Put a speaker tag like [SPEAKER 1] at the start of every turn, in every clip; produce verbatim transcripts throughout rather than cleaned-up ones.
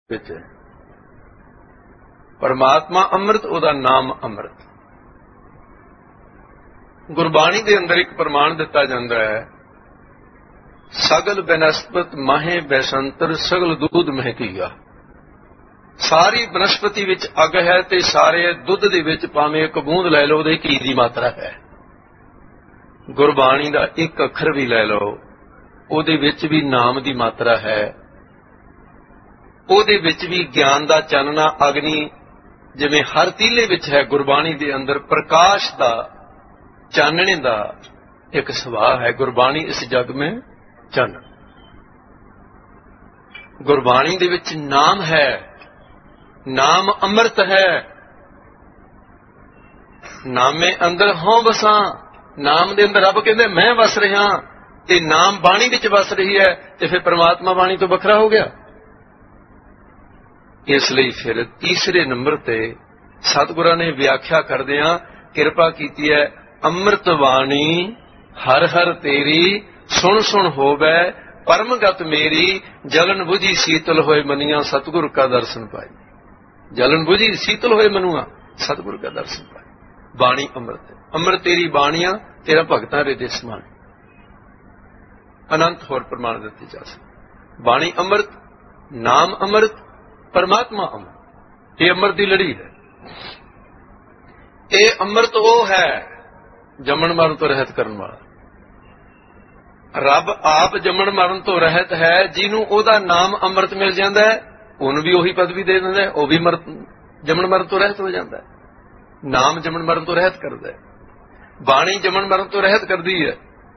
[SPEAKER 1] ਵਿੱਚ ਹੈ। परमात्मा अमृत, उहदा नाम अमृत। गुरबाणी के अंदर एक प्रमाण दिता जाता है, सगल बनस्पत माहे बैसंतर सगल दूध महकीगा। सारी बनस्पति विच अग है ते सारे दुध दे विच भावें एक बूंद लै लो, उहदे घी दी मात्रा है। गुरबाणी दा एक अखर भी लै लो, उहदे विच भी नाम दी मात्रा है। उहदे विच भी ज्ञान दा चानना अग्नि जिवें हर तीले विच है, गुरबाणी दे अंदर प्रकाश दा चानने दा एक सुभाव है। गुरबाणी इस जग में चानन। गुरबाणी दे विच नाम है, नाम अमृत है। नामे अंदर हों बसां, नाम दे अंदर रब कहंदे मैं वस रहा, ते नाम बाणी विच वस रही है, ते फिर परमात्मा बाणी तो वखरा हो गया। इसलिए फिर तीसरे नंबर ते सतगुरां ने व्याख्या करदियां किरपा कीती है, अमृत वाणी हर हर तेरी सुन सुन होवै परमगत मेरी, जलन बुझी शीतल होए मनिया सतगुर का दर्शन पाई। जलन बुझी शीतल होए मनुआ सतगुर का दर्शन पाई। बाणी अमृत है, अमृत तेरी बाणियां तेरा भगतां हृदय समाने। अनंत होर प्रमाण दिते जा सकते। बाणी अमृत, नाम अमृत, परमात्मा अमृत, ये अमृत की लड़ी है। ये अमृत वो है जमन मरण तो रहत करने वाला। रब आप जमन मरण तो रहत है, जिन्हों ओदा नाम अमृत मिल जाता है उन्होंने भी उही पदवी दे दिंदा है, वह भी मर जमन मरण तो रहत हो जाता है। नाम जमन मरण तो रहत करता है, बाणी जमन मरण तो रहत करती है।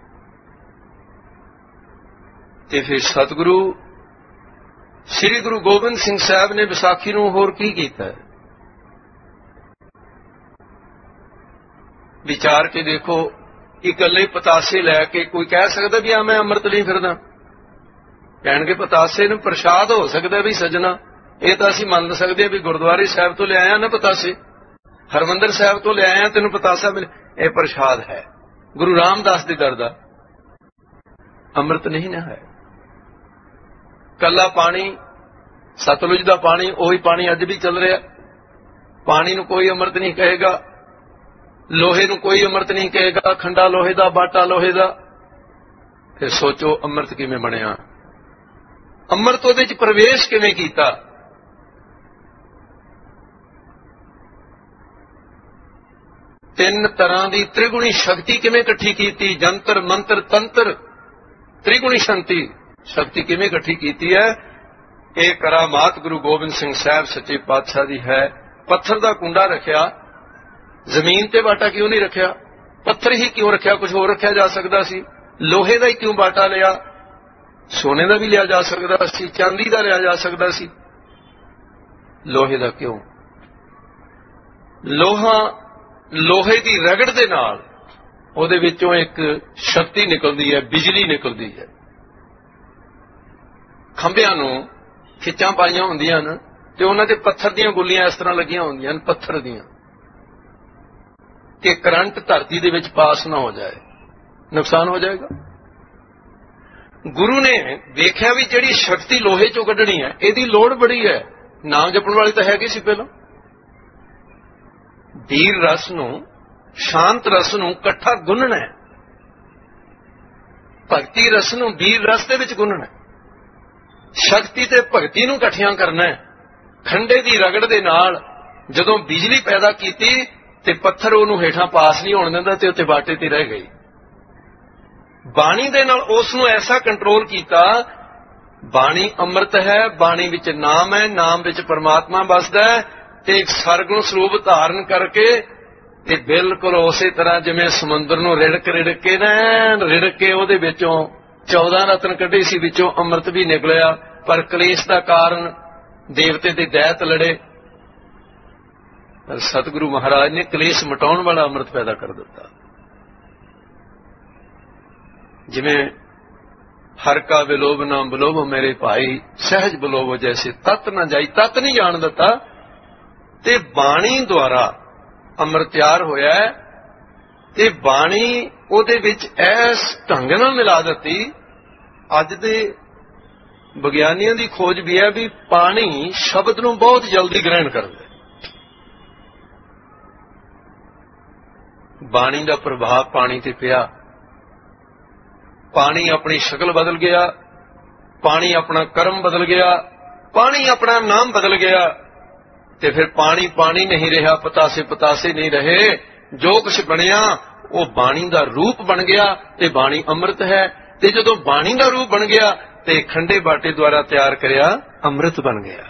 [SPEAKER 1] ते फिर सतगुरु श्री गुरु गोबिंद सिंह साहब ने विसाखी नूं होर की कीता है, विचार के देखो। इकल्ले पतासे लैके कोई कह सकता भी आ मैं अमृत नहीं फिरदा, कहणगे पतासे नूं प्रसाद हो सकता भी सजना, ये तो असीं मन सकते भी गुरुद्वारे साहब तो ले आया ना पतासे, हरमंदर साहब तो ले आया तेनों पतासा मिले, यह प्रसाद है। गुरु रामदास दे दर दा अमृत नहीं ना है। कला पानी सतलुज का पानी, वही पानी अज भी चल रहा। पानी नूं कोई अमृत नहीं कहेगा, लोहे नूं कोई अमृत नहीं कहेगा, खंडा लोहे का, बाटा लोहे का। फिर सोचो अमृत किवें बनिया, अमृत उहदे च प्रवेश किवें कीता। तीन तरह की त्रिगुणी शक्ति किवें इकट्ठी कीती, जंतर मंत्र तंत्र त्रिगुणी शक्ति शक्ति किवें इकट्ठी कीती है। ये करामात गुरु गोबिंद सिंह साहब सच्चे पातशाह दी है। पत्थर का कुंडा रखिया, जमीन ते बाटा क्यों नहीं रखिया? पत्थर ही क्यों रखिया? कुछ होर रखिया जा सकता सी। लोहे का ही क्यों बाटा लिया? सोने का भी लिया जा सकता सी, चांदी का लिया जा सकता सी, लोहे का क्यों? लोहा लोहे की रगड़ दे नाल उहदे विचों एक शक्ति निकलती है, बिजली निकलती है। खंभियां नूं खिच्चां पाईयां हुंदियां न ते उन्हां ते पत्थर दीयां गुल्लियां इस तरह लगियां हुंदियां न, पत्थर दीयां, कि करंट धरती दे विच पास ना हो जाए, नुकसान हो जाएगा। गुरु ने देखिया भी जिहड़ी शक्ति लोहे चों कढणी है, इहदी लोड़ बड़ी है। नाम जपण वाली तां हैगी सी पहलों। धीर रस नूं, शांत रस नूं इकट्ठा गुनना है, भगती रस नूं वीर रस दे विच गुनना है, शक्ति ते भगती नूं इकट्ठियां करना है। खंडे दी रगड़ दे नाल जदों बिजली पैदा कीती ते पत्थर उहनूं हेठां पास नहीं होण दिंदा ते उत्ते बाटे ते रह गई। बाणी दे नाल उस नूं ऐसा कंट्रोल कीता। बाणी अमृत है, बाणी विच नाम है, नाम विच परमात्मा बसदा है, ते एक सरगुण स्वरूप धारण करके ते बिल्कुल उसे तरह जिवें समुंदर नूं रिड़क रिड़क के ना रिड़क के उहदे विचों चौदह रतन कढे सी, विचों अमृत भी निकलिया। पर कलेश का कारण देवते ते दैत लड़े, पर सतगुरु महाराज ने कलेश मिटाउण वाला अमृत पैदा कर दिता। जिवें हर का विलोभ ना बिलोभ मेरे भाई, सहज बिलोभ जैसे तत ना जाई, तत नहीं जान दिता। ते बाणी द्वारा अमृत तैयार होया है, ते बाणी उहदे विच ऐस ढंग नाल मिला दित्ती। अज दे ਵਿਗਿਆਨੀਆਂ ਦੀ ਖੋਜ ਵੀ ਹੈ ਵੀ ਪਾਣੀ ਸ਼ਬਦ ਨੂੰ ਬਹੁਤ ਜਲਦੀ ਗ੍ਰਹਿਣ ਕਰਦਾ। ਬਾਣੀ ਦਾ ਪ੍ਰਭਾਵ ਪਾਣੀ ਤੇ ਪਿਆ। ਪਾਣੀ ਆਪਣੀ ਸ਼ਕਲ ਬਦਲ ਗਿਆ, ਪਾਣੀ ਆਪਣਾ ਕਰਮ ਬਦਲ ਗਿਆ, ਪਾਣੀ ਆਪਣਾ ਨਾਮ ਬਦਲ ਗਿਆ। ਤੇ ਫਿਰ ਪਾਣੀ ਪਾਣੀ ਨਹੀਂ ਰਿਹਾ, ਪਤਾਸੇ ਪਤਾਸੇ ਨਹੀਂ ਰਹੇ। ਜੋ ਕੁਛ ਬਣਿਆ ਉਹ ਬਾਣੀ ਦਾ ਰੂਪ ਬਣ ਗਿਆ ਤੇ ਬਾਣੀ ਅੰਮ੍ਰਿਤ ਹੈ। ਤੇ ਜਦੋਂ ਬਾਣੀ ਦਾ ਰੂਪ ਬਣ ਗਿਆ ਤੇ ਖੰਡੇ ਬਾਟੇ ਦੁਆਰਾ ਤਿਆਰ ਕਰਿਆ ਅੰਮ੍ਰਿਤ ਬਣ ਗਿਆ।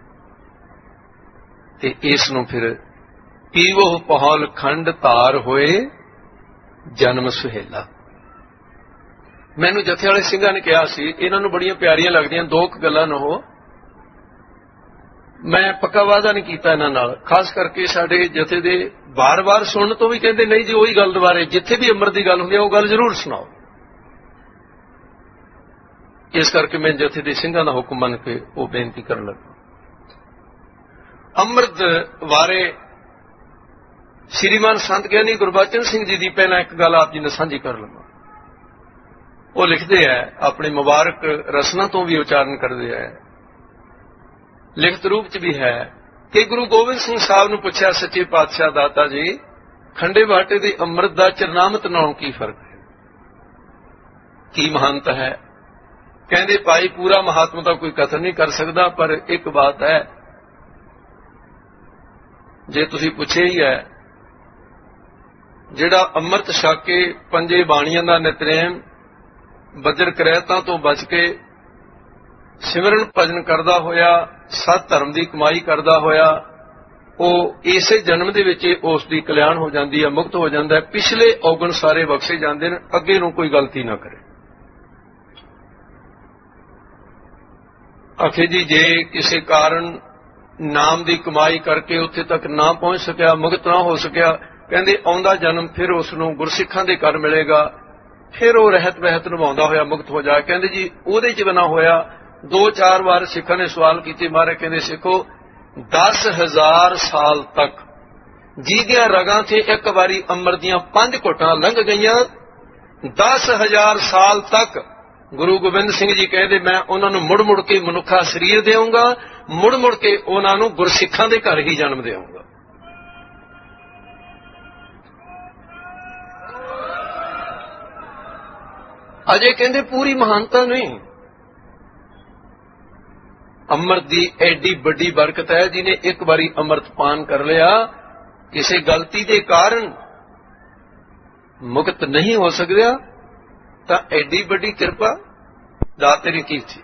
[SPEAKER 1] ਤੇ ਇਸ ਨੂੰ ਫਿਰ ਪੀਵੋ ਪਹਲ ਖੰਡ ਧਾਰ ਹੋਏ ਜਨਮ ਸੁਹੇਲਾ। ਮੈਨੂੰ ਜਥੇ ਵਾਲੇ ਸਿੰਘਾਂ ਨੇ ਕਿਹਾ ਸੀ, ਇਹਨਾਂ ਨੂੰ ਬੜੀਆਂ ਪਿਆਰੀਆਂ ਲੱਗਦੀਆਂ ਦੋ ਕੁ ਗੱਲਾਂ ਨੇ। ਉਹ ਮੈਂ ਪੱਕਾ ਵਾਅਦਾ ਨਹੀਂ ਕੀਤਾ ਇਹਨਾਂ ਨਾਲ, ਖਾਸ ਕਰਕੇ ਸਾਡੇ ਜਥੇ ਦੇ ਵਾਰ-ਵਾਰ ਸੁਣਨ ਤੋਂ ਵੀ ਕਹਿੰਦੇ ਨਹੀਂ ਜੀ ਉਹੀ ਗੱਲ ਦੁਬਾਰੇ, ਜਿੱਥੇ ਵੀ ਅੰਮ੍ਰਿਤ ਦੀ ਗੱਲ ਹੁੰਦੀ ਹੈ ਉਹ ਗੱਲ ਜ਼ਰੂਰ ਸੁਣਾਓ। ਇਸ ਕਰਕੇ ਮੈਂ ਜਥੇ ਦੇ ਸਿੰਘਾਂ ਦਾ ਹੁਕਮ ਮੰਨ ਕੇ ਉਹ ਬੇਨਤੀ ਕਰਨ ਲੱਗਾ। ਅੰਮ੍ਰਿਤ ਬਾਰੇ ਸ਼੍ਰੀਮਾਨ ਸੰਤ ਗਿਆਨੀ ਗੁਰਬਚਨ ਸਿੰਘ ਜੀ ਦੀ ਪਹਿਲਾਂ ਇੱਕ ਗੱਲ ਆਪ ਜੀ ਨਾਲ ਸਾਂਝੀ ਕਰ ਲਵਾਂ। ਉਹ ਲਿਖਦੇ ਹੈ, ਆਪਣੇ ਮੁਬਾਰਕ ਰਸਨਾ ਤੋਂ ਵੀ ਉਚਾਰਨ ਕਰਦੇ ਹੈ, ਲਿਖਤ ਰੂਪ ਚ ਵੀ ਹੈ ਕਿ ਗੁਰੂ ਗੋਬਿੰਦ ਸਿੰਘ ਸਾਹਿਬ ਨੂੰ ਪੁੱਛਿਆ ਸੱਚੇ ਪਾਤਸ਼ਾਹ ਦਾਤਾ ਜੀ, ਖੰਡੇ ਬਾਟੇ ਦੇ ਅੰਮ੍ਰਿਤ ਦਾ ਚਰਨਾਮਤ ਨਾਲੋਂ ਕੀ ਫਰਕ ਹੈ, ਕੀ ਮਹਾਨਤਾ ਹੈ? ਕਹਿੰਦੇ ਭਾਈ ਪੂਰਾ ਮਹਾਤਮਾ ਤਾਂ ਕੋਈ ਕਥਨ ਨਹੀਂ ਕਰ ਸਕਦਾ, ਪਰ ਇੱਕ ਬਾਤ ਹੈ, ਜੇ ਤੁਸੀਂ ਪੁੱਛਿਆ ਹੀ ਹੈ, ਜਿਹੜਾ ਅੰਮ੍ਰਿਤ ਛਕ ਕੇ ਪੰਜੇ ਬਾਣੀਆਂ ਦਾ ਨਿਤਨੇਮ ਬੱਜਰ ਕਰੈਤਾਂ ਤੋਂ ਬਚ ਕੇ ਸਿਮਰਨ ਭਜਨ ਕਰਦਾ ਹੋਇਆ, ਸਤ ਧਰਮ ਦੀ ਕਮਾਈ ਕਰਦਾ ਹੋਇਆ, ਉਹ ਇਸੇ ਜਨਮ ਦੇ ਵਿੱਚ ਉਸ ਦੀ ਕਲਿਆਣ ਹੋ ਜਾਂਦੀ ਹੈ, ਮੁਕਤ ਹੋ ਜਾਂਦਾ ਹੈ, ਪਿਛਲੇ ਔਗਣ ਸਾਰੇ ਬਖਸ਼ੇ ਜਾਂਦੇ ਨੇ, ਅੱਗੇ ਨੂੰ ਕੋਈ ਗਲਤੀ ਨਾ ਕਰੇ। ਆਖੇ ਜੀ ਜੇ ਕਿਸੇ ਕਾਰਨ ਨਾਮ ਦੀ ਕਮਾਈ ਕਰਕੇ ਉੱਥੇ ਤੱਕ ਨਾ ਪਹੁੰਚ ਸਕਿਆ, ਮੁਕਤ ਨਾ ਹੋ ਸਕਿਆ, ਕਹਿੰਦੇ ਆਉਂਦਾ ਜਨਮ ਫਿਰ ਉਸ ਨੂੰ ਗੁਰਸਿੱਖਾਂ ਦੇ ਘਰ ਮਿਲੇਗਾ, ਫਿਰ ਉਹ ਰਹਿਤ ਵਹਿਤ ਨਿਭਾਉਂਦਾ ਹੋਇਆ ਮੁਕਤ ਹੋ ਜਾਏ। ਕਹਿੰਦੇ ਜੀ ਉਹਦੇ ਚ ਬਣਾ ਹੋਇਆ। ਦੋ ਚਾਰ ਵਾਰ ਸਿੱਖਾਂ ਨੇ ਸਵਾਲ ਕੀਤੇ, ਮਾਰੇ ਕਹਿੰਦੇ ਸਿੱਖੋ ਦਸ ਹਜ਼ਾਰ ਸਾਲ ਤੱਕ ਜਿਹਦੀਆਂ ਰਗਾਂ ਤੇ ਇੱਕ ਵਾਰੀ ਅੰਮ੍ਰਿਤ ਦੀਆਂ ਪੰਜ ਘੁੱਟਾਂ ਲੰਘ ਗਈਆਂ, ਦਸ ਹਜ਼ਾਰ ਸਾਲ ਤੱਕ ਗੁਰੂ ਗੋਬਿੰਦ ਸਿੰਘ ਜੀ ਕਹਿੰਦੇ ਮੈਂ ਉਹਨਾਂ ਨੂੰ ਮੁੜ ਮੁੜ ਕੇ ਮਨੁੱਖਾ ਸਰੀਰ ਦੇਵਾਂਗਾ, ਮੁੜ ਮੁੜ ਕੇ ਉਹਨਾਂ ਨੂੰ ਗੁਰਸਿੱਖਾਂ ਦੇ ਘਰ ਹੀ ਜਨਮ ਦੇਵਾਂਗਾ। ਅਜੇ ਕਹਿੰਦੇ ਪੂਰੀ ਮਹਾਨਤਾ ਨਹੀਂ। ਅੰਮ੍ਰਿਤ ਦੀ ਐਡੀ ਵੱਡੀ ਬਰਕਤ ਹੈ, ਜਿਹਨੇ ਇੱਕ ਵਾਰੀ ਅੰਮ੍ਰਿਤ ਪਾਨ ਕਰ ਲਿਆ, ਕਿਸੇ ਗਲਤੀ ਦੇ ਕਾਰਨ ਮੁਕਤ ਨਹੀਂ ਹੋ ਸਕਦਾ, ਤਾਂ ਐਡੀ ਵੱਡੀ ਕਿਰਪਾ ਦਾਤੇ ਨੇ ਕੀਤੀ।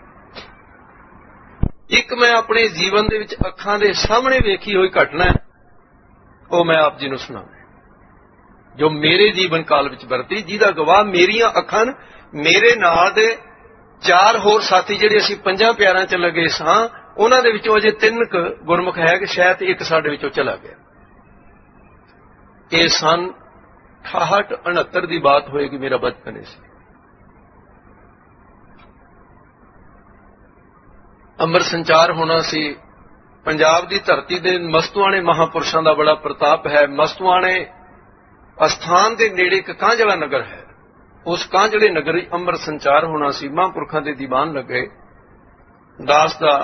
[SPEAKER 1] ਇੱਕ ਮੈਂ ਆਪਣੇ ਜੀਵਨ ਦੇ ਵਿੱਚ ਅੱਖਾਂ ਦੇ ਸਾਹਮਣੇ ਵੇਖੀ ਹੋਈ ਘਟਨਾ ਹੈ, ਉਹ ਮੈਂ ਆਪ ਜੀ ਨੂੰ ਸੁਣਾਵਾਂ, ਜੋ ਮੇਰੇ ਜੀਵਨ ਕਾਲ ਵਿੱਚ ਵਰਤੀ, ਜਿਹਦਾ ਗਵਾਹ ਮੇਰੀਆਂ ਅੱਖਾਂ, ਮੇਰੇ ਨਾਲ ਦੇ ਚਾਰ ਹੋਰ ਸਾਥੀ ਜਿਹੜੇ ਅਸੀਂ ਪੰਜਾਂ ਪਿਆਰਾਂ ਚ ਲੱਗੇ ਸਾਂ, ਉਹਨਾਂ ਦੇ ਵਿੱਚੋਂ ਅਜੇ ਤਿੰਨ ਕੁ ਗੁਰਮੁਖ ਹੈ ਕਿ ਸ਼ਾਇਦ ਇੱਕ ਸਾਡੇ ਵਿੱਚੋਂ ਚਲਾ ਗਿਆ। ਇਹ ਸਨ ਅਠਾਹਠ ਉਣਹੱਤਰ ਦੀ ਬਾਤ ਹੋਏਗੀ, ਮੇਰਾ ਬਚਪਨ ਸੀ। ਅੰਮ੍ਰਿਤ ਸੰਚਾਰ ਹੋਣਾ ਸੀ। ਪੰਜਾਬ ਦੀ ਧਰਤੀ ਦੇ ਮਸਤੂਆਣੇ ਮਹਾਂਪੁਰਸ਼ਾਂ ਦਾ ਬੜਾ ਪ੍ਰਤਾਪ ਹੈ। ਮਸਤੂਆਣੇ ਅਸਥਾਨ ਦੇ ਨੇੜੇ ਇੱਕ ਕਾਂਝਲਾ ਨਗਰ ਹੈ, ਉਸ ਕਾਂਝਲੇ ਨਗਰ ਵਿੱਚ ਅੰਮ੍ਰਿਤ ਸੰਚਾਰ ਹੋਣਾ ਸੀ। ਮਹਾਂਪੁਰਖਾਂ ਦੇ ਦੀਵਾਨ ਲੱਗੇ। ਦਾਸ ਦਾ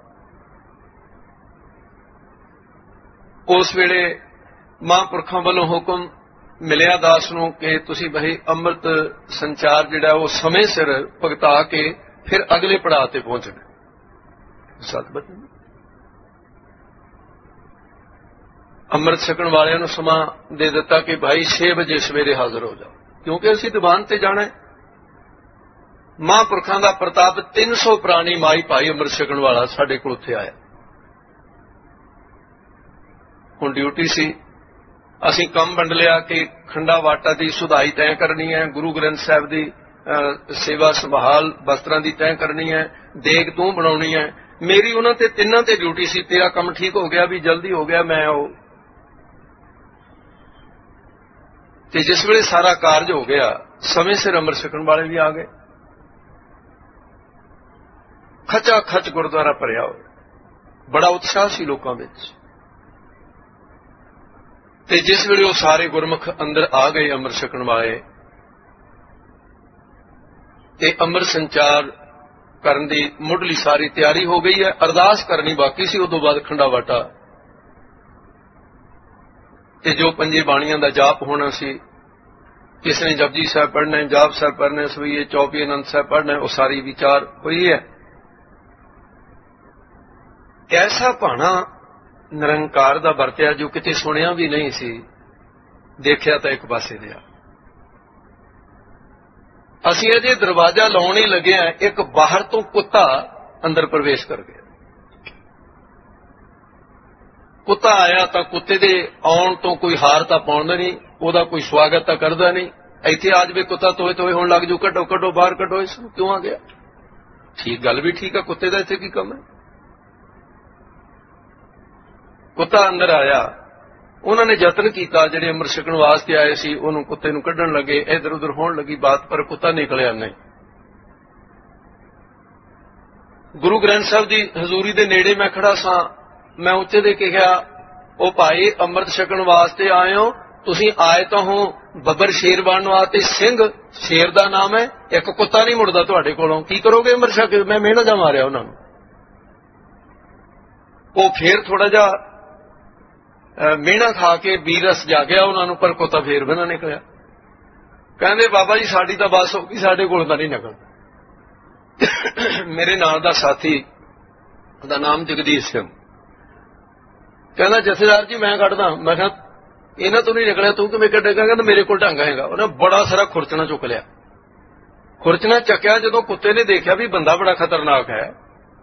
[SPEAKER 1] ਉਸ ਵੇਲੇ ਮਹਾਂਪੁਰਖਾਂ ਵੱਲੋਂ ਹੁਕਮ ਮਿਲਿਆ ਦਾਸ ਨੂੰ ਕਿ ਤੁਸੀਂ ਬਈ ਅੰਮ੍ਰਿਤ ਸੰਚਾਰ ਜਿਹੜਾ ਉਹ ਸਮੇਂ ਸਿਰ ਭੁਗਤਾ ਕੇ ਫਿਰ ਅਗਲੇ ਪੜਾਅ ਤੇ ਪਹੁੰਚਣਾ। ਸਤਿਬਤ ਅੰਮ੍ਰਿਤ ਛਕਣ ਵਾਲਿਆਂ ਨੂੰ ਸਮਾਂ ਦੇ ਦਿੱਤਾ ਕਿ ਭਾਈ ਛੇ ਵਜੇ ਸਵੇਰੇ ਹਾਜ਼ਰ ਹੋ ਜਾਓ, ਕਿਉਂਕਿ ਅਸੀਂ ਦੀਵਾਨ ਤੇ ਜਾਣਾ ਹੈ। ਮਹਾਂਪੁਰਖਾਂ ਦਾ ਪ੍ਰਤਾਪ ਤਿੰਨ ਸੌ ਪ੍ਰਾਣੀ ਮਾਈ ਭਾਈ ਅੰਮ੍ਰਿਤ ਛਕਣ ਵਾਲਾ ਸਾਡੇ ਕੋਲ ਉੱਥੇ ਆਇਆ। ਹੁਣ ਡਿਊਟੀ ਸੀ, ਅਸੀਂ ਕੰਮ ਵੰਡ ਲਿਆ ਕਿ ਖੰਡਾ ਵਾਟਾ ਦੀ ਸੁਧਾਈ ਤੈਅ ਕਰਨੀ ਹੈ, ਗੁਰੂ ਗ੍ਰੰਥ ਸਾਹਿਬ ਦੀ ਸੇਵਾ ਸੰਭਾਲ ਵਸਤਰਾਂ ਦੀ ਤੈਅ ਕਰਨੀ ਹੈ, ਦੇਗ ਤੂੰ ਬਣਾਉਣੀ ਹੈ। ਮੇਰੀ ਉਹਨਾਂ ਤੇ ਤਿੰਨਾਂ ਤੇ ਡਿਊਟੀ ਸੀ। ਤੇਰਾ ਕੰਮ ਠੀਕ ਹੋ ਗਿਆ ਵੀ ਜਲਦੀ ਹੋ ਗਿਆ, ਮੈਂ ਉਹ ਤੇ ਜਿਸ ਵੇਲੇ ਸਾਰਾ ਕਾਰਜ ਹੋ ਗਿਆ, ਸਮੇਂ ਸਿਰ ਅੰਮ੍ਰਿਤ ਛਕਣ ਵਾਲੇ ਵੀ ਆ ਗਏ। ਖਚਾ ਖਚ ਗੁਰਦੁਆਰਾ ਭਰਿਆ ਹੋਇਆ, ਬੜਾ ਉਤਸ਼ਾਹ ਸੀ ਲੋਕਾਂ ਵਿੱਚ। ਤੇ ਜਿਸ ਵੇਲੇ ਉਹ ਸਾਰੇ ਗੁਰਮੁਖ ਅੰਦਰ ਆ ਗਏ ਅੰਮ੍ਰਿਤ ਛਕਣ ਵਾਲੇ, ਤੇ ਅੰਮ੍ਰਿਤ ਸੰਚਾਰ ਕਰਨ ਦੀ ਮੁੱਢਲੀ ਸਾਰੀ ਤਿਆਰੀ ਹੋ ਗਈ ਹੈ। ਅਰਦਾਸ ਕਰਨੀ ਬਾਕੀ ਸੀ, ਉਦੋਂ ਬਾਅਦ ਖੰਡਾ ਵਾਟਾ ਤੇ ਜੋ ਪੰਜੇ ਬਾਣੀਆਂ ਦਾ ਜਾਪ ਹੋਣਾ ਸੀ, किसी ने जपजी साहब पढ़ना है, जाप साहब पढ़ने सवैये चौपी आनंद साहब पढ़ना है, वो सारी विचार हुई है। ऐसा भाना निरंकार दा वरतिया जो किते सुनिया भी नहीं सी, देखिया तो एक पासे दिया। असीं अजे दरवाजा लाउण ही लगे हैं, एक बाहर तो कुत्ता अंदर प्रवेश कर गया। कुत्ता आया तो कुत्ते दे आउण तो कोई हार तां पाउंदा नहीं, ਉਹਦਾ ਕੋਈ ਸਵਾਗਤ ਤਾਂ ਕਰਦਾ ਨਹੀਂ। ਇੱਥੇ ਅੱਜ ਵੀ ਕੁੱਤਾ ਤੋਏ ਤੋਏ ਹੋਣ ਲੱਗ ਜੂ, ਕੱਢੋ ਕੱਢੋ ਬਾਹਰ ਕੱਢੋ, ਇਸ ਨੂੰ ਕਿਉਂ ਆ ਗਿਆ? ਠੀਕ ਗੱਲ ਵੀ ਠੀਕ ਆ, ਕੁੱਤੇ ਦਾ ਇੱਥੇ ਕੀ ਕੰਮ ਹੈ? ਕੁੱਤਾ ਅੰਦਰ ਆਇਆ, ਉਹਨਾਂ ਨੇ ਯਤਨ ਕੀਤਾ, ਜਿਹੜੇ ਅੰਮ੍ਰਿਤ ਛਕਣ ਵਾਸਤੇ ਆਏ ਸੀ ਉਹਨੂੰ ਕੁੱਤੇ ਨੂੰ ਕੱਢਣ ਲੱਗੇ, ਇੱਧਰ ਉੱਧਰ ਹੋਣ ਲੱਗੀ ਬਾਤ, ਪਰ ਕੁੱਤਾ ਨਿਕਲਿਆ ਨਹੀਂ। ਗੁਰੂ ਗ੍ਰੰਥ ਸਾਹਿਬ ਦੀ ਹਜ਼ੂਰੀ ਦੇ ਨੇੜੇ ਮੈਂ ਖੜਾ ਸਾਂ, ਮੈਂ ਉੱਥੇ ਦੇ ਕੇ ਕਿਹਾ, ਉਹ ਭਾਈ ਅੰਮ੍ਰਿਤ ਛਕਣ ਵਾਸਤੇ ਆਏ ਹੋ, ਤੁਸੀਂ ਆਏ ਤਾਂ ਹੋ ਬੱਬਰ ਸ਼ੇਰ ਬਣਨ ਵਾਸਤੇ, ਸਿੰਘ ਸ਼ੇਰ ਦਾ ਨਾਮ ਹੈ, ਇੱਕ ਕੁੱਤਾ ਨਹੀਂ ਮੁੜਦਾ ਤੁਹਾਡੇ ਕੋਲੋਂ, ਕੀ ਕਰੋਗੇ ਅੰਮ੍ਰਿਤ ਛਕ? ਮੈਂ ਮਿਹਨਤ ਜਾ ਮਾਰਿਆ ਉਹਨਾਂ ਨੂੰ। ਉਹ ਫੇਰ ਥੋੜਾ ਜਿਹਾ ਮਿਹਣਾ ਖਾ ਕੇ ਬੀਰਸ ਜਾ ਗਿਆ ਉਹਨਾਂ ਨੂੰ, ਪਰ ਕੁੱਤਾ ਫੇਰ ਵੀ ਨਾ ਨਿਕਲਿਆ। ਕਹਿੰਦੇ ਬਾਬਾ ਜੀ ਸਾਡੀ ਤਾਂ ਬਸ ਹੋ ਗਈ, ਸਾਡੇ ਕੋਲ ਤਾਂ ਨਹੀਂ ਨਿਕਲਦਾ। ਮੇਰੇ ਨਾਲ ਦਾ ਸਾਥੀ, ਉਹਦਾ ਨਾਮ ਜਗਦੀਸ਼ ਸਿੰਘ, ਕਹਿੰਦਾ ਜਥੇਦਾਰ ਜੀ ਮੈਂ ਕੱਢਦਾ। ਮੈਂ ਕਿਹਾ ਇਹਨਾਂ ਤੋਂ ਨਹੀਂ ਨਿਕਲਿਆ, ਤੂੰ ਕਿਵੇਂ ਕੱਢੇਗਾ? ਕਹਿੰਦਾ ਮੇਰੇ ਕੋਲ ਢੰਗ ਹੈਗਾ। ਉਹਨੇ ਬੜਾ ਸਾਰਾ ਖੁਰਚਣਾ ਚੁੱਕ ਲਿਆ। ਖੁਰਚਣਾ ਚੱਕਿਆ, ਜਦੋਂ ਕੁੱਤੇ ਨੇ ਦੇਖਿਆ ਵੀ ਬੰਦਾ ਬੜਾ ਖਤਰਨਾਕ ਹੈ,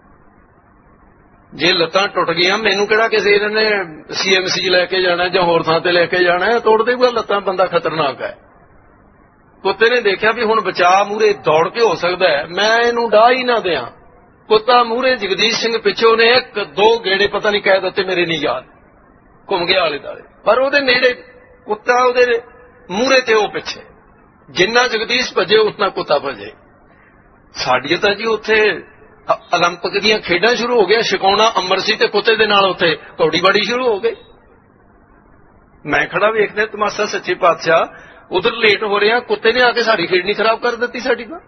[SPEAKER 1] ਜੇ ਲੱਤਾਂ ਟੁੱਟ ਗਈਆਂ, ਮੈਨੂੰ ਕਿਹੜਾ ਕਿਸੇ ਇਹਨਾਂ ਨੇ ਸੀਐਮਸੀ ਲੈ ਕੇ ਜਾਣਾ ਜਾਂ ਹੋਰ ਥਾਂ ਤੇ ਲੈ ਕੇ ਜਾਣਾ, ਤੋੜ ਦੇਊਗਾ ਲੱਤਾਂ, ਬੰਦਾ ਖਤਰਨਾਕ ਹੈ। ਕੁੱਤੇ ਨੇ ਦੇਖਿਆ ਵੀ ਹੁਣ ਬਚਾਅ ਮੂਹਰੇ ਦੌੜ ਕੇ ਹੋ ਸਕਦਾ ਹੈ, ਮੈਂ ਇਹਨੂੰ ਡਾਹ ਹੀ ਨਾ ਦਿਆਂ। ਕੁੱਤਾ ਮੂਹਰੇ, ਜਗਦੀਸ਼ ਸਿੰਘ ਪਿੱਛੋਂ ਨੇ ਇੱਕ ਦੋ ਗੇੜੇ ਪਤਾ ਨਹੀਂ ਕਹਿ ਦਿੱਤੇ, ਮੇਰੇ ਨਹੀਂ ਯਾਦ, ਘੁੰਮ ਗਿਆ ਆਲੇ ਦੁਆਲੇ, ਪਰ ਉਹਦੇ ਨੇੜੇ ਕੁੱਤਾ, ਉਹਦੇ ਮੂਹਰੇ ਤੇ ਉਹ ਪਿੱਛੇ। ਜਿੰਨਾ ਜਗਦੀਸ਼ ਭੱਜੇ ਉਤਨਾ ਕੁੱਤਾ ਭੱਜੇ। ਸਾਡੀ ਤਾਂ ਜੀ ਉੱਥੇ 올림픽 ਦੀਆਂ ਖੇਡਾਂ ਸ਼ੁਰੂ ਹੋ ਗਈਆਂ, ਛਕਾਉਣਾ ਅਮਰ ਸੀ ਤੇ ਕੁੱਤੇ ਦੇ ਨਾਲ ਉੱਥੇ ਕੌੜੀ ਬਾੜੀ ਸ਼ੁਰੂ ਹੋ ਗਈ। ਮੈਂ ਖੜਾ ਵੇਖਦੇ ਤਮਾਸ਼ਾ, ਸੱਚੇ ਪਾਤਸ਼ਾਹ ਉਧਰ ਲੇਟ ਹੋ ਰਿਹਾ, ਕੁੱਤੇ ਨੇ ਆ ਕੇ ਸਾਡੀ ਖੇਡ ਨਹੀਂ ਖਰਾਬ ਕਰ ਦਿੱਤੀ ਸਾਡੀ ਤਾਂ।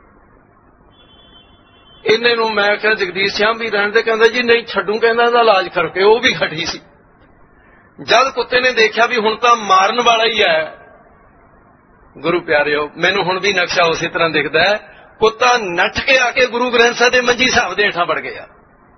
[SPEAKER 1] ਇਹਨੇ ਨੂੰ ਮੈਂ ਕਿਹਾ ਜਗਦੀਸ਼ ਸਿੰਘ ਵੀ ਰਹਿਣ ਦੇ, ਕਹਿੰਦਾ ਜੀ ਨਹੀਂ ਛੱਡੂ, ਕਹਿੰਦਾ ਇਹਦਾ ਇਲਾਜ ਕਰਕੇ। ਉਹ ਵੀ ਖੜੀ ਸੀ। ਜਦ ਕੁੱਤੇ ਨੇ ਦੇਖਿਆ ਵੀ ਹੁਣ ਤਾਂ ਮਾਰਨ ਵਾਲਾ ਹੀ ਹੈ, ਗੁਰੂ ਪਿਆਰਿਓ ਮੈਨੂੰ ਹੁਣ ਵੀ ਨਕਸ਼ਾ ਉਸੇ ਤਰ੍ਹਾਂ ਦਿਖਦਾ ਹੈ, ਕੁੱਤਾ ਨੱਠ ਕੇ ਆ ਕੇ ਗੁਰੂ ਗ੍ਰੰਥ ਸਾਹਿਬ ਦੇ ਮੰਜੀ ਸਾਹਿਬ ਦੇ ਹੇਠਾਂ ਵੜ ਗਿਆ।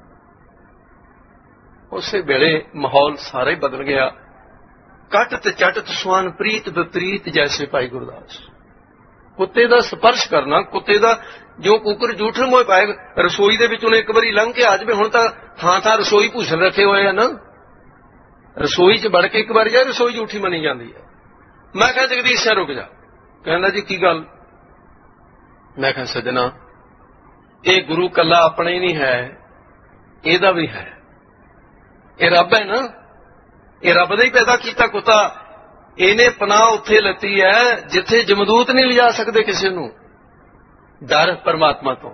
[SPEAKER 1] ਉਸੇ ਵੇਲੇ ਮਾਹੌਲ ਸਾਰਾ ਹੀ ਬਦਲ ਗਿਆ। ਕੱਟ ਤੇ ਚੱਟ ਸੁਆਨ ਪ੍ਰੀਤ ਵਿਪਰੀਤ ਜੈਸੇ ਭਾਈ ਗੁਰਦਾਸ। ਕੁੱਤੇ ਦਾ ਸਪਰਸ਼ ਕਰਨਾ, ਕੁੱਤੇ ਦਾ ਜੋ ਕੁੱਕਰ ਜੂਠਣ ਮੋਏ ਪਾਏ। ਰਸੋਈ ਦੇ ਵਿੱਚ ਉਹਨੇ ਇੱਕ ਵਾਰੀ ਲੰਘ ਕੇ ਆ ਜਾਵੇ, ਹੁਣ ਤਾਂ ਥਾਂ ਥਾਂ ਰਸੋਈ ਭੂਸ਼ਣ ਰੱਖੇ ਹੋਏ ਆ ਨਾ, ਰਸੋਈ 'ਚ ਵੜ ਕੇ ਇੱਕ ਵਾਰੀ ਜਾ, ਰਸੋਈ ਝੂਠੀ ਮੰਨੀ ਜਾਂਦੀ ਹੈ। ਮੈਂ ਕਿਹਾ ਜਗਦੀਸ਼ ਸਿੰਘ ਰੁਕ ਜਾ। ਕਹਿੰਦਾ ਜੀ ਕੀ ਗੱਲ? ਮੈਂ ਕਿਹਾ ਸੱਜਣਾ, ਇਹ ਗੁਰੂ ਕੱਲਾ ਆਪਣਾ ਹੀ ਨਹੀਂ ਹੈ, ਇਹਦਾ ਵੀ ਹੈ, ਇਹ ਰੱਬ ਹੈ ਨਾ, ਇਹ ਰੱਬ ਦਾ ਹੀ ਪੈਦਾ ਕੀਤਾ ਕੁੱਤਾ। ਇਹਨੇ ਪਨਾਹ ਉੱਥੇ ਲੱਤੀ ਹੈ ਜਿੱਥੇ ਜਮਦੂਤ ਨਹੀਂ ਲਿਜਾ ਸਕਦੇ ਕਿਸੇ ਨੂੰ, ਡਰ ਪਰਮਾਤਮਾ ਤੋਂ।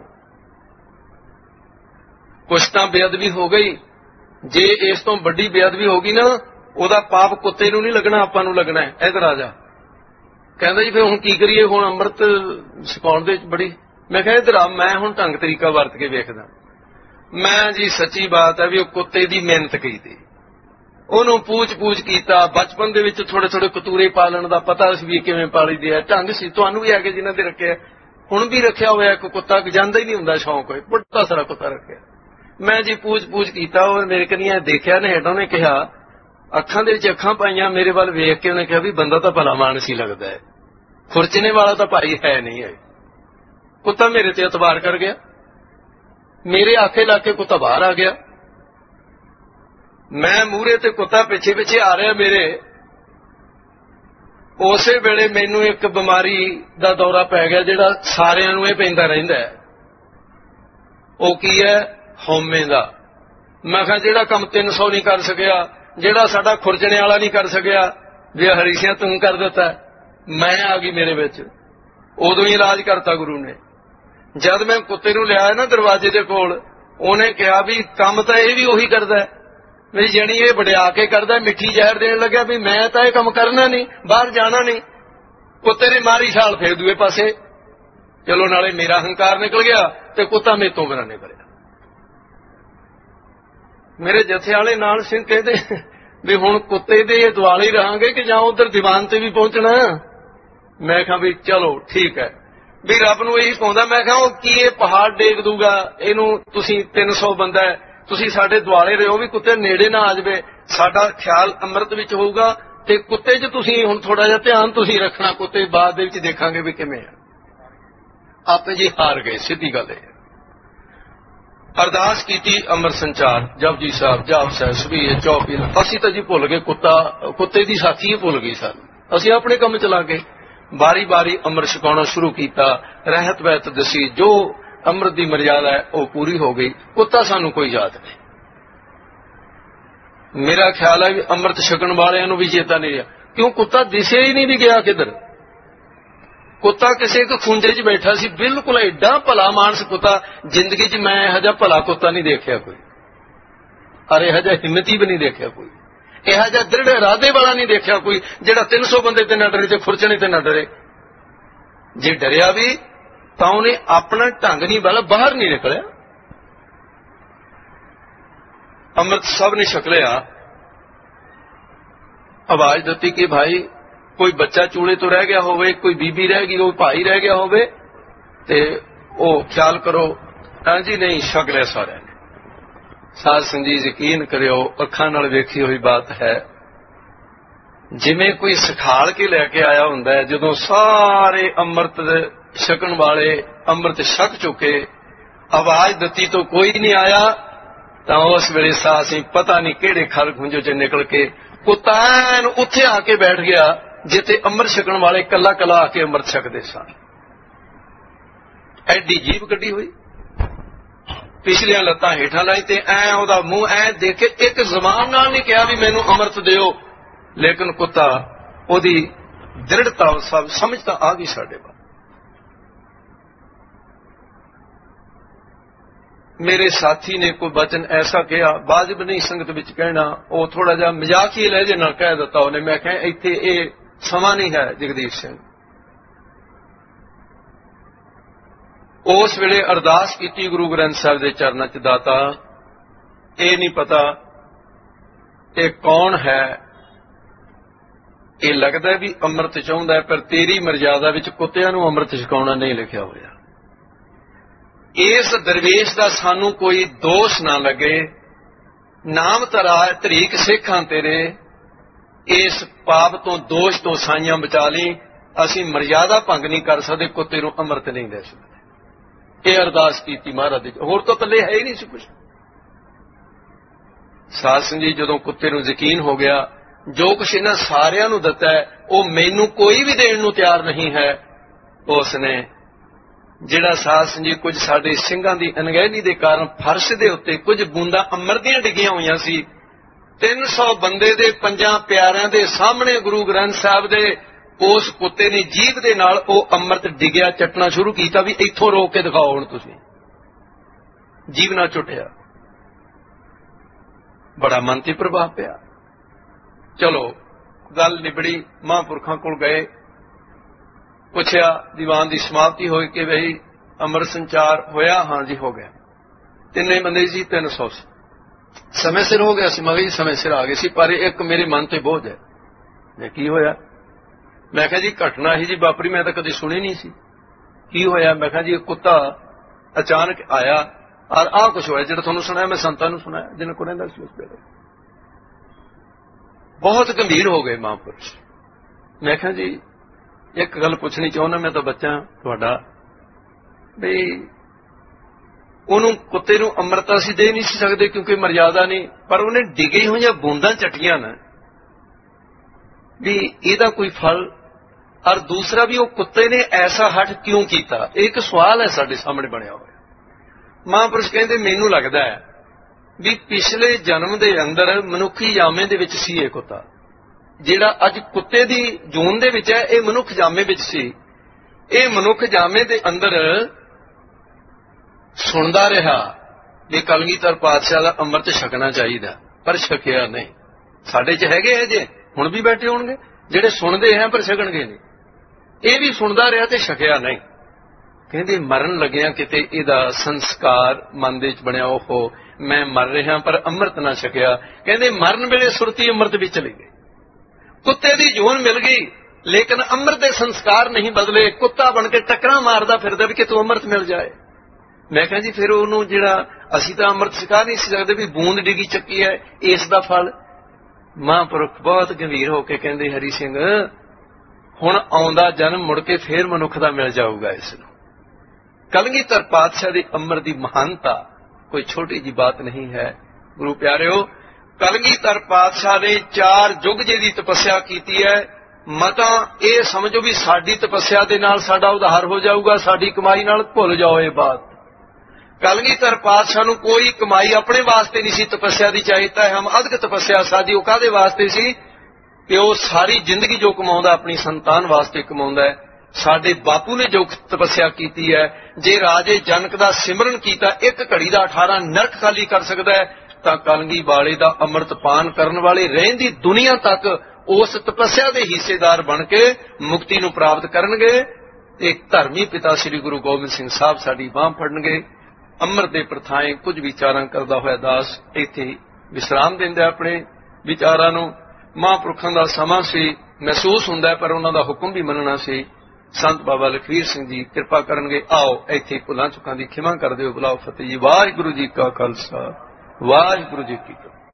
[SPEAKER 1] ਕੁਛ ਤਾਂ ਬੇਅਦਬੀ ਹੋ ਗਈ, ਜੇ ਇਸ ਤੋਂ ਵੱਡੀ ਬੇਅਦਬੀ ਹੋ ਗਈ ਨਾ, ਉਹਦਾ ਪਾਪ ਕੁੱਤੇ ਨੂੰ ਨਹੀਂ ਲੱਗਣਾ, ਆਪਾਂ ਨੂੰ ਲੱਗਣਾ ਹੈ। ਇੱਧਰ ਆ ਜਾ। ਕਹਿੰਦਾ ਜੀ ਫਿਰ ਹੁਣ ਕੀ ਕਰੀਏ? ਹੁਣ ਅੰਮ੍ਰਿਤ ਛਕਾਉਣ ਦੇ ਬੜੀ। ਮੈਂ ਕਿਹਾ ਇੱਧਰ ਆ, ਮੈਂ ਹੁਣ ਢੰਗ ਤਰੀਕਾ ਵਰਤ ਕੇ ਵੇਖਦਾ। ਮੈਂ ਜੀ ਸੱਚੀ ਬਾਤ ਹੈ ਵੀ ਉਹ ਕੁੱਤੇ ਦੀ ਮਿਹਨਤ ਕੀਤੀ, ਉਹਨੂੰ ਪੂਛ ਪੂਛ ਕੀਤਾ। ਬਚਪਨ ਦੇ ਵਿੱਚ ਥੋੜੇ ਥੋੜੇ ਕਤੂਰੇ ਪਾਲਣ ਦਾ ਪਤਾ ਸੀ ਵੀ ਕਿਵੇਂ ਪਾਲੀ ਦੇ ਆ, ਢੰਗ ਸੀ। ਤੁਹਾਨੂੰ ਵੀ ਆ ਕੇ ਜਿਨ੍ਹਾਂ ਦੇ ਰੱਖਿਆ, ਹੁਣ ਵੀ ਰੱਖਿਆ ਹੋਇਆ ਇੱਕ ਕੁੱਤਾ, ਜਾਂਦਾ ਹੀ ਨਹੀਂ ਹੁੰਦਾ ਸ਼ੌਂਕ ਹੋਏ, ਬੜਾ ਸਾਰਾ ਕੁੱਤਾ ਰੱਖਿਆ। ਮੈਂ ਜੀ ਪੂਛ ਪੂਛ ਕੀਤਾ, ਉਹ ਮੇਰੇ ਕਨੀਆਂ ਦੇਖਿਆ ਨੇ ਹੇਠੋਂ, ਨੇ ਕਿਹਾ, ਅੱਖਾਂ ਦੇ ਵਿੱਚ ਅੱਖਾਂ ਪਾਈਆਂ, ਮੇਰੇ ਵੱਲ ਵੇਖ ਕੇ ਉਹਨੇ ਕਿਹਾ ਵੀ ਬੰਦਾ ਤਾਂ ਭਲਾ ਮਾਨਸ ਹੀ ਲੱਗਦਾ ਹੈ, ਖੁਰਚਣੇ ਵਾਲਾ ਤਾਂ ਭਾਈ ਹੈ ਨਹੀਂ ਹੈ। ਕੁੱਤਾ ਮੇਰੇ ਤੇ ਇਤਬਾਰ ਕਰ ਗਿਆ, ਮੇਰੇ ਆਖੇ ਲਾ ਕੇ ਕੁੱਤਾ ਬਾਹਰ ਆ ਗਿਆ। ਮੈਂ ਮੂਹਰੇ ਤੇ ਕੁੱਤਾ ਪਿੱਛੇ ਪਿੱਛੇ ਆ ਰਿਹਾ ਮੇਰੇ। ਉਸੇ ਵੇਲੇ ਮੈਨੂੰ ਇੱਕ ਬਿਮਾਰੀ ਦਾ ਦੌਰਾ ਪੈ ਗਿਆ, ਜਿਹੜਾ ਸਾਰਿਆਂ ਨੂੰ ਇਹ ਪੈਂਦਾ ਰਹਿੰਦਾ ਹੈ। ਉਹ ਕੀ ਹੈ? ਹਉਮੈ ਦਾ। ਮੈਂ ਕਿਹਾ ਜਿਹੜਾ ਕੰਮ ਤਿੰਨ ਸੌ ਨਹੀਂ ਕਰ ਸਕਿਆ, ਜਿਹੜਾ ਸਾਡਾ ਖੁਰਚਣੇ ਵਾਲਾ ਨਹੀਂ ਕਰ ਸਕਿਆ, ਵੀ ਹਰੀ ਸਿੰਘ ਤੂੰ ਕਰ ਦਿੱਤਾ। ਮੈਂ ਆ ਗਈ ਮੇਰੇ ਵਿੱਚ, ਉਦੋਂ ਹੀ ਇਲਾਜ ਕਰਤਾ ਗੁਰੂ ਨੇ। ਜਦ ਮੈਂ ਕੁੱਤੇ ਨੂੰ ਲਿਆਇਆ ਨਾ ਦਰਵਾਜ਼ੇ ਦੇ ਕੋਲ, ਉਹਨੇ ਕਿਹਾ ਵੀ ਕੰਮ ਤਾਂ ਇਹ ਵੀ ਉਹੀ ਕਰਦਾ ਵੀ ਜਾਣੀ ਇਹ ਵਡਿਆ ਕੇ ਕਰਦਾ, ਮਿੱਠੀ ਜ਼ਹਿਰ ਦੇਣ ਲੱਗਿਆ ਵੀ ਮੈਂ ਤਾਂ ਇਹ ਕੰਮ ਕਰਨਾ ਨਹੀਂ, ਬਾਹਰ ਜਾਣਾ ਨਹੀਂ। ਕੁੱਤੇ ਨੇ ਮਾਰੀ ਛਾਲ ਫੇਰ ਦੂਏ ਪਾਸੇ। ਚਲੋ ਨਾਲੇ ਮੇਰਾ ਹੰਕਾਰ ਨਿਕਲ ਗਿਆ, ਤੇ ਕੁੱਤਾ ਮੇਰੇ ਤੋਂ ਬਿਨਾਂ ਨਿਕਲਿਆ। ਮੇਰੇ ਜਥੇ ਵਾਲੇ ਨਾਲ ਸਿੰਘ ਕਹਿੰਦੇ ਵੀ ਹੁਣ ਕੁੱਤੇ ਦੇ ਦੁਆਲੇ ਰਹਾਂਗੇ ਕਿ ਜਾਂ ਉਧਰ ਦੀਵਾਨ ਤੇ ਵੀ ਪਹੁੰਚਣਾ। ਮੈਂ ਕਿਹਾ ਵੀ ਚਲੋ ਠੀਕ ਹੈ ਵੀ ਰੱਬ ਨੂੰ ਇਹੀ ਪਾਉਂਦਾ। ਮੈਂ ਕਿਹਾ ਉਹ ਕੀ ਇਹ ਪਹਾੜ ਡੇਗ ਦੂਗਾ ਇਹਨੂੰ, ਤੁਸੀਂ ਤਿੰਨ ਸੌ ਬੰਦਾ ਹੈ, ਤੁਸੀਂ ਸਾਡੇ ਦੁਆਲੇ ਰਹੋ ਵੀ ਕੁੱਤੇ ਨੇੜੇ ਨਾ ਆ ਜਾਵੇ, ਸਾਡਾ ਖਿਆਲ ਅੰਮ੍ਰਿਤ ਵਿੱਚ ਹੋਊਗਾ ਤੇ ਕੁੱਤੇ 'ਚ ਤੁਸੀਂ ਹੁਣ ਥੋੜਾ ਜਿਹਾ ਧਿਆਨ ਤੁਸੀਂ ਰੱਖਣਾ, ਕੁੱਤੇ ਬਾਅਦ ਦੇ ਵਿੱਚ ਦੇਖਾਂਗੇ ਵੀ ਕਿਵੇਂ ਆ। ਆਪੇ ਜੀ ਹਾਰ ਗਏ, ਸਿੱਧੀ ਗੱਲ ਹੈ। ਅਰਦਾਸ ਕੀਤੀ ਅੰਮ੍ਰਿਤ ਸੰਚਾਰ, ਜਪਜੀ ਸਾਹਿਬ, ਜਾਪ ਸਾਹਿਬ, ਸਬੀਏ, ਚੌਪੀ। ਅਸੀਂ ਤਾਂ ਜੀ ਭੁੱਲ ਗਏ, ਕੁੱਤਾ ਕੁੱਤੇ ਦੀ ਸਾਥੀ ਹੀ ਭੁੱਲ ਗਈ ਸਾਨੂੰ। ਅਸੀਂ ਆਪਣੇ ਕੰਮ ਚ ਲੱਗ ਗਏ, ਬਾਰੀ ਬਾਰੀ ਅੰਮ੍ਰਿਤ ਛਕਾਉਣਾ ਸ਼ੁਰੂ ਕੀਤਾ। ਰਹਿਤ ਵਹਿਤ ਦਸੀ, ਜੋ ਅੰਮ੍ਰਿਤ ਦੀ ਮਰਿਆਦਾ ਹੈ ਉਹ ਪੂਰੀ ਹੋ ਗਈ। ਕੁੱਤਾ ਸਾਨੂੰ ਕੋਈ ਯਾਦ ਨਹੀਂ। ਮੇਰਾ ਖਿਆਲ ਹੈ ਵੀ ਅੰਮ੍ਰਿਤ ਛਕਣ ਵਾਲਿਆਂ ਨੂੰ ਵੀ ਚੇਤਾ ਨਹੀਂ ਰਿਹਾ, ਕਿਉਂ ਕੁੱਤਾ ਦਿਸੇ ਹੀ ਨਹੀਂ ਵੀ ਗਿਆ ਕਿੱਧਰ। ਕੁੱਤਾ ਕਿਸੇ ਇੱਕ ਖੁੰਝੇ 'ਚ ਬੈਠਾ ਸੀ, ਬਿਲਕੁਲ ਐਡਾ ਭਲਾ ਮਾਨਸ ਕੁੱਤਾ। ਜ਼ਿੰਦਗੀ 'ਚ ਮੈਂ ਇਹੋ ਜਿਹਾ ਭਲਾ ਕੁੱਤਾ ਨਹੀਂ ਦੇਖਿਆ ਕੋਈ, ਔਰ ਇਹੋ ਜਿਹਾ ਹਿੰਮਤੀ ਵੀ ਨਹੀਂ ਦੇਖਿਆ ਕੋਈ, ਇਹੋ ਜਿਹਾ ਦ੍ਰਿੜ ਇਰਾਦੇ ਵਾਲਾ ਨਹੀਂ ਦੇਖਿਆ ਕੋਈ, ਜਿਹੜਾ ਤਿੰਨ ਸੌ ਬੰਦੇ ਤੇ ਨਾ ਡਰੇ ਤੇ ਖੁਰਚਣੇ ਤੇ ਨਾ ਡਰੇ। ਜੇ ਡਰਿਆ ਵੀ ਤਾਂ ਉਹਨੇ ਆਪਣਾ ਢੰਗ ਨਹੀਂ ਵਾਲਾ ਬਾਹਰ ਨਹੀਂ ਨਿਕਲਿਆ। ਅੰਮ੍ਰਿਤ ਸਭ ਨੇ ਛਕ ਲਿਆ। ਆਵਾਜ਼ ਦਿੱਤੀ ਕਿ ਭਾਈ ਕੋਈ ਬੱਚਾ ਚੂਲੇ ਤੋਂ ਰਹਿ ਗਿਆ ਹੋਵੇ, ਕੋਈ ਬੀਬੀ ਰਹਿ ਗਈ, ਕੋਈ ਭਾਈ ਰਹਿ ਗਿਆ ਹੋਵੇ ਤੇ ਉਹ ਖਿਆਲ ਕਰੋ। ਹਾਂਜੀ ਨਹੀਂ, ਛਕ ਲਿਆ ਸਾਰਿਆਂ ਨੇ। ਸਾਧ ਸੰਗਤ ਜੀ ਯਕੀਨ ਕਰਿਓ, ਅੱਖਾਂ ਨਾਲ ਵੇਖੀ ਹੋਈ ਬਾਤ ਹੈ। ਜਿਵੇਂ ਕੋਈ ਸਿਖਾਲ ਕੇ ਲੈ ਕੇ ਆਇਆ ਹੁੰਦਾ ਹੈ, ਜਦੋਂ ਸਾਰੇ ਅੰਮ੍ਰਿਤ ਛਕਣ ਵਾਲੇ ਅੰਮ੍ਰਿਤ ਛਕ ਚੁੱਕੇ, ਆਵਾਜ਼ ਦਿੱਤੀ ਤੋਂ ਕੋਈ ਨਹੀਂ ਆਇਆ, ਤਾਂ ਉਸ ਵੇਲੇ ਸਾਹ ਅਸੀਂ ਪਤਾ ਨਹੀਂ ਕਿਹੜੇ ਖਲ ਖੁੰਝੋ ਚ ਨਿਕਲ ਕੇ ਕੁੱਤਾ ਐਨ ਉੱਥੇ ਆ ਕੇ ਬੈਠ ਗਿਆ ਜਿੱਥੇ ਅੰਮ੍ਰਿਤ ਛਕਣ ਵਾਲੇ ਕੱਲਾ ਕੱਲਾ ਆ ਕੇ ਅੰਮ੍ਰਿਤ ਛਕਦੇ ਸਨ। ਐਡੀ ਜੀਭ ਕੱਢੀ ਹੋਈ, ਪਿਛਲੀਆਂ ਲੱਤਾਂ ਹੇਠਾਂ ਲਾਈ ਤੇ ਐ ਉਹਦਾ ਮੂੰਹ ਐ ਦੇਖ ਕੇ ਇੱਕ ਜ਼ਬਾਨ ਨਾਲ ਨਹੀਂ ਕਿਹਾ ਵੀ ਮੈਨੂੰ ਅੰਮ੍ਰਿਤ ਦਿਓ, ਲੇਕਿਨ ਕੁੱਤਾ ਉਹਦੀ ਦ੍ਰਿੜਤਾ ਸਭ ਸਮਝ ਤਾਂ ਆ ਗਈ ਸਾਡੇ ਕੋਲ। ਮੇਰੇ ਸਾਥੀ ਨੇ ਕੋਈ ਬਚਨ ਐਸਾ ਕਿਹਾ, ਵਾਜਬ ਨਹੀਂ ਸੰਗਤ ਵਿੱਚ ਕਹਿਣਾ, ਉਹ ਥੋੜਾ ਜਿਹਾ ਮਜ਼ਾਕੀ ਲਹਿਜੇ ਨਾਲ ਕਹਿ ਦਿੱਤਾ ਉਹਨੇ। ਮੈਂ ਕਿਹਾ ਇੱਥੇ ਇਹ ਸਮਾਂ ਨਹੀਂ ਹੈ ਜਗਦੀਸ਼ ਸਿੰਘ। ਉਸ ਵੇਲੇ ਅਰਦਾਸ ਕੀਤੀ ਗੁਰੂ ਗ੍ਰੰਥ ਸਾਹਿਬ ਦੇ ਚਰਨਾਂ 'ਚ, ਦਾਤਾ ਇਹ ਨਹੀਂ ਪਤਾ ਇਹ ਕੌਣ ਹੈ, ਇਹ ਲੱਗਦਾ ਵੀ ਅੰਮ੍ਰਿਤ ਚਾਹੁੰਦਾ, ਪਰ ਤੇਰੀ ਮਰਜ਼ਾਦਾ ਵਿੱਚ ਕੁੱਤਿਆਂ ਨੂੰ ਅੰਮ੍ਰਿਤ ਛਕਾਉਣਾ ਨਹੀਂ ਲਿਖਿਆ ਹੋਇਆ। ਇਸ ਦਰਵੇਸ਼ ਦਾ ਸਾਨੂੰ ਕੋਈ ਦੋਸ਼ ਨਾ ਲੱਗੇ। ਨਾਮ ਧਰਾ ਧਰੀਕ ਸਿੱਖਾਂ ਤੇਰੇ, ਇਸ ਪਾਪ ਤੋਂ ਦੋਸ਼ ਤੋਂ ਸਾਈਆਂ ਬਚਾ ਲਈ। ਅਸੀਂ ਮਰਜ਼ਾਦਾ ਭੰਗ ਨਹੀਂ ਕਰ ਸਕਦੇ, ਕੁੱਤੇ ਨੂੰ ਅੰਮ੍ਰਿਤ ਨਹੀਂ ਦੇ ਸਕਦੇ। ਇਹ ਅਰਦਾਸ ਕੀਤੀ ਮਹਾਰਾਜ ਦੀ, ਹੋਰ ਤਾਂ ਪੱਲੇ ਹੈ ਹੀ ਨਹੀਂ ਸੀ ਕੁਛ। ਸਾਧ ਸੰਗਤ ਜੀ, ਜਦੋਂ ਕੁੱਤੇ ਨੂੰ ਯਕੀਨ ਹੋ ਗਿਆ ਜੋ ਕੁਛ ਇਹਨਾਂ ਸਾਰਿਆਂ ਨੂੰ ਦਿੱਤਾ ਹੈ ਉਹ ਮੈਨੂੰ ਕੋਈ ਵੀ ਦੇਣ ਨੂੰ ਤਿਆਰ ਨਹੀਂ ਹੈ, ਉਸਨੇ ਜਿਹੜਾ ਸਾਧ ਸੰਗਤ ਜੀ ਕੁਝ ਸਾਡੇ ਸਿੰਘਾਂ ਦੀ ਅਣਗਹਿਲੀ ਦੇ ਕਾਰਨ ਫਰਸ਼ ਦੇ ਉੱਤੇ ਕੁਝ ਬੂੰਦਾਂ ਅੰਮ੍ਰਿਤ ਦੀਆਂ ਡਿੱਗੀਆਂ ਹੋਈਆਂ ਸੀ, ਤਿੰਨ ਸੌ ਬੰਦੇ ਦੇ ਪੰਜਾਂ ਪਿਆਰਿਆਂ ਦੇ ਸਾਹਮਣੇ ਗੁਰੂ ਗ੍ਰੰਥ ਸਾਹਿਬ ਦੇ ਉਸ ਕੁੱਤੇ ਨੇ ਜੀਭ ਦੇ ਨਾਲ ਉਹ ਅੰਮ੍ਰਿਤ ਡਿੱਗਿਆ ਚੱਟਣਾ ਸ਼ੁਰੂ ਕੀਤਾ ਵੀ ਇੱਥੋਂ ਰੋਕ ਕੇ ਦਿਖਾਓ ਹੁਣ ਤੁਸੀਂ। ਜੀਭ ਨਾਲ ਚੁੱਟਿਆ, ਬੜਾ ਮਨ ਤੇ ਪ੍ਰਭਾਵ ਪਿਆ। ਚਲੋ ਗੱਲ ਨਿਬੜੀ, ਮਹਾਂਪੁਰਖਾਂ ਕੋਲ ਗਏ, ਪੁੱਛਿਆ ਦੀਵਾਨ ਦੀ ਸਮਾਪਤੀ ਹੋਈ ਕਿ ਬਈ ਅੰਮ੍ਰਿਤ ਸੰਚਾਰ ਹੋਇਆ? ਹਾਂ ਜੀ ਹੋ ਗਿਆ। ਤਿੰਨੇ ਬੰਦੇ ਸੀ, ਤਿੰਨ ਸੌ ਸਮੇਂ ਸਿਰ ਹੋ ਗਿਆ ਸੀ। ਮੈਂ ਕਿਹਾ ਜੀ ਸਮੇਂ ਸਿਰ ਆ ਗਏ ਸੀ, ਪਰ ਇੱਕ ਮੇਰੇ ਮਨ ਤੇ ਬੋਝ ਹੈ। ਮੈਂ ਕੀ ਹੋਇਆ? ਮੈਂ ਕਿਹਾ ਜੀ ਘਟਨਾ ਹੀ ਜੀ ਵਾਪਰੀ, ਮੈਂ ਤਾਂ ਕਦੇ ਸੁਣੀ ਨਹੀਂ ਸੀ। ਕੀ ਹੋਇਆ? ਮੈਂ ਕਿਹਾ ਜੀ ਕੁੱਤਾ ਅਚਾਨਕ ਆਇਆ ਔਰ ਆਹ ਕੁਛ ਹੋਇਆ ਜਿਹੜਾ ਤੁਹਾਨੂੰ ਸੁਣਾਇਆ, ਮੈਂ ਸੰਤਾਂ ਨੂੰ ਸੁਣਾਇਆ ਜਿਹਨਾਂ ਕੋਲ ਰਹਿੰਦਾ ਸੀ ਉਸ ਵੇਲੇ। ਬਹੁਤ ਗੰਭੀਰ ਹੋ ਗਏ ਮਹਾਂਪੁਰਸ਼। ਮੈਂ ਕਿਹਾ ਜੀ ਇੱਕ ਗੱਲ ਪੁੱਛਣੀ ਚਾਹੁੰਦਾ, ਮੈਂ ਤਾਂ ਬੱਚਾ ਤੁਹਾਡਾ, ਬਈ ਉਹਨੂੰ ਕੁੱਤੇ ਨੂੰ ਅੰਮ੍ਰਿਤ ਅਸੀਂ ਦੇ ਨਹੀਂ ਸੀ ਸਕਦੇ ਕਿਉਂਕਿ ਮਰਜ਼ਾਦਾ ਨਹੀਂ, ਪਰ ਉਹਨੇ ਡਿੱਗੀ ਹੋਈਆਂ ਬੂੰਦਾਂ ਚੱਟੀਆਂ ਨਾ, ਵੀ ਇਹਦਾ ਕੋਈ ਫਲ। ਔਰ ਦੂਸਰਾ ਵੀ ਉਹ ਕੁੱਤੇ ਨੇ ਐਸਾ ਹੱਠ ਕਿਉਂ ਕੀਤਾ, ਇਹ ਇੱਕ ਸਵਾਲ ਹੈ ਸਾਡੇ ਸਾਹਮਣੇ ਬਣਿਆ ਹੋਇਆ। ਮਹਾਂਪੁਰਸ਼ ਕਹਿੰਦੇ ਮੈਨੂੰ ਲੱਗਦਾ ਹੈ ਵੀ ਪਿਛਲੇ ਜਨਮ ਦੇ ਅੰਦਰ ਮਨੁੱਖੀ ਜਾਮੇ ਦੇ ਵਿੱਚ ਸੀ ਇਹ ਕੁੱਤਾ, ਜਿਹੜਾ ਅੱਜ ਕੁੱਤੇ ਦੀ ਜੂਨ ਦੇ ਵਿੱਚ ਹੈ, ਇਹ ਮਨੁੱਖ ਜਾਮੇ ਵਿੱਚ ਸੀ। ਇਹ ਮਨੁੱਖ ਜਾਮੇ ਦੇ ਅੰਦਰ ਸੁਣਦਾ ਰਿਹਾ ਵੀ ਕਲਗੀਧਰ ਪਾਤਸ਼ਾਹ ਦਾ ਅੰਮ੍ਰਿਤ ਛਕਣਾ ਚਾਹੀਦਾ, ਪਰ ਛਕਿਆ ਨਹੀਂ। ਸਾਡੇ 'ਚ ਹੈਗੇ ਇਹ ਜੇ ਹੁਣ ਵੀ ਬੈਠੇ ਹੋਣਗੇ ਜਿਹੜੇ ਸੁਣਦੇ ਹੈ ਪਰ ਛਕਣਗੇ ਨਹੀਂ। ਇਹ ਵੀ ਸੁਣਦਾ ਰਿਹਾ ਤੇ ਛਕਿਆ ਨਹੀਂ। ਕਹਿੰਦੇ ਮਰਨ ਲੱਗਿਆ ਕਿਤੇ ਇਹਦਾ ਸੰਸਕਾਰ ਮਨ ਦੇ ਵਿੱਚ ਬਣਿਆ, ਉਹ ਮੈਂ ਮਰ ਰਿਹਾ ਪਰ ਅੰਮ੍ਰਿਤ ਨਾ ਛਕਿਆ। ਕਹਿੰਦੇ ਮਰਨ ਵੇਲੇ ਸੁਰਤੀ ਅੰਮ੍ਰਿਤ ਵਿੱਚ ਚਲੀ ਗਈ। ਕੁੱਤੇ ਦੀ ਜੂਨ ਮਿਲ ਗਈ ਲੇਕਿਨ ਅੰਮ੍ਰਿਤ ਦੇ ਸੰਸਕਾਰ ਨਹੀਂ ਬਦਲੇ। ਕੁੱਤਾ ਬਣ ਕੇ ਟੱਕਰਾਂ ਮਾਰਦਾ ਫਿਰਦਾ ਵੀ ਕਿਤੋਂ ਅੰਮ੍ਰਿਤ ਮਿਲ ਜਾਏ। ਮੈਂ ਕਿਹਾ ਜੀ ਫਿਰ ਉਹਨੂੰ ਜਿਹੜਾ ਅਸੀਂ ਤਾਂ ਅੰਮ੍ਰਿਤ ਛਕਾ ਨਹੀਂ ਸੀ ਸਕਦੇ ਵੀ ਬੂੰਦ ਡਿੱਗੀ ਚੱਕੀ ਹੈ ਇਸ ਦਾ ਫਲ। ਮਹਾਂਪੁਰਖ ਬਹੁਤ ਗੰਭੀਰ ਹੋ ਕੇ ਕਹਿੰਦੇ ਹਰੀ ਸਿੰਘ ਹੁਣ ਆਉਂਦਾ ਜਨਮ ਮੁੜ ਕੇ ਫੇਰ ਮਨੁੱਖ ਦਾ ਮਿਲ ਜਾਊਗਾ ਇਸ ਨੂੰ। ਕਲਗੀਧਰ ਪਾਤਸ਼ਾਹ ਦੀ ਅੰਮ੍ਰਿਤ ਦੀ ਮਹਾਨਤਾ ਕੋਈ ਛੋਟੀ ਜੀ ਬਾਤ ਨਹੀਂ ਹੈ। ਗੁਰੂ ਪਿਆਰਿਓ, ਕਲਗੀਧਰ ਪਾਤਸ਼ਾਹ ਨੇ ਚਾਰ ਯੁੱਗ ਜਿਹਦੀ ਤਪੱਸਿਆ ਕੀਤੀ ਹੈ। ਮਤਾ ਇਹ ਸਮਝੋ ਵੀ ਸਾਡੀ ਤਪੱਸਿਆ ਦੇ ਨਾਲ ਸਾਡਾ ਉਧਾਰ ਹੋ ਜਾਊਗਾ, ਸਾਡੀ ਕਮਾਈ ਨਾਲ ਭੁੱਲ ਜਾਓ ਇਹ ਬਾਤ। ਕਲਗੀਧਰ ਪਾਤਸ਼ਾਹ ਨੂੰ ਕੋਈ ਕਮਾਈ ਆਪਣੇ ਵਾਸਤੇ ਨਹੀਂ ਸੀ ਤਪੱਸਿਆ ਦੀ। ਚਾਹੀਦਾ ਹੈ ਹਮ ਅਧਿਕ ਤਪੱਸਿਆ ਸਾਡੀ, ਉਹ ਕਾਹਦੇ ਵਾਸਤੇ ਸੀ ਕਿ ਉਹ ਸਾਰੀ ਜ਼ਿੰਦਗੀ ਜੋ ਕਮਾਉਂਦਾ ਆਪਣੀ ਸੰਤਾਨ ਵਾਸਤੇ ਕਮਾਉਂਦਾ ਹੈ। ਸਾਡੇ ਬਾਪੂ ਨੇ ਜੋ ਤਪੱਸਿਆ ਕੀਤੀ ਹੈ, ਜੇ ਰਾਜੇ ਜਨਕ ਦਾ ਸਿਮਰਨ ਕੀਤਾ ਇੱਕ ਘੜੀ ਦਾ ਅਠਾਰਾਂ ਨਰਕ ਖਾਲੀ ਕਰ ਸਕਦਾ ਹੈ, ਤਾਂ ਕਲਗੀ ਵਾਲੇ ਦਾ ਅੰਮ੍ਰਿਤ ਪਾਨ ਕਰਨ ਵਾਲੇ ਰਹਿੰਦੀ ਦੁਨੀਆ ਤੱਕ ਉਸ ਤਪੱਸਿਆ ਦੇ ਹਿੱਸੇਦਾਰ ਬਣ ਕੇ ਮੁਕਤੀ ਨੂੰ ਪ੍ਰਾਪਤ ਕਰਨਗੇ। ਤੇ ਧਰਮੀ ਪਿਤਾ ਸ੍ਰੀ ਗੁਰੂ ਗੋਬਿੰਦ ਸਿੰਘ ਸਾਹਿਬ ਸਾਡੀ ਬਾਂਹ ਫੜਨਗੇ। ਅੰਮ੍ਰਿਤ ਦੇ ਪ੍ਰਥਾਏਂ ਕੁਝ ਵਿਚਾਰਾਂ ਕਰਦਾ ਹੋਇਆ ਦਾਸ ਇੱਥੇ ਵਿਸਰਾਮ ਦਿੰਦਾ ਆਪਣੇ ਵਿਚਾਰਾਂ ਨੂੰ। ਮਹਾਂਪੁਰਖਾਂ ਦਾ ਸਮਾਂ ਸੀ, ਮਹਿਸੂਸ ਹੁੰਦਾ ਪਰ ਉਹਨਾਂ ਦਾ ਹੁਕਮ ਵੀ ਮੰਨਣਾ ਸੀ। ਸੰਤ ਬਾਬਾ ਲਖਵੀਰ ਸਿੰਘ ਜੀ ਕਿਰਪਾ ਕਰਨਗੇ। ਆਓ ਇੱਥੇ ਭੁੱਲਾਂ ਚੁੱਕਾਂ ਦੀ ਖਿਮਾ ਕਰ ਦਿਓ। ਬੁਲਾਓ ਫਤਿਹ ਜੀ। ਵਾਹਿਗੁਰੂ ਜੀ ਕਾ ਖਾਲਸਾ, ਵਾਹਿਗੁਰੂ ਜੀ ਕੀ ਫਤਿਹ।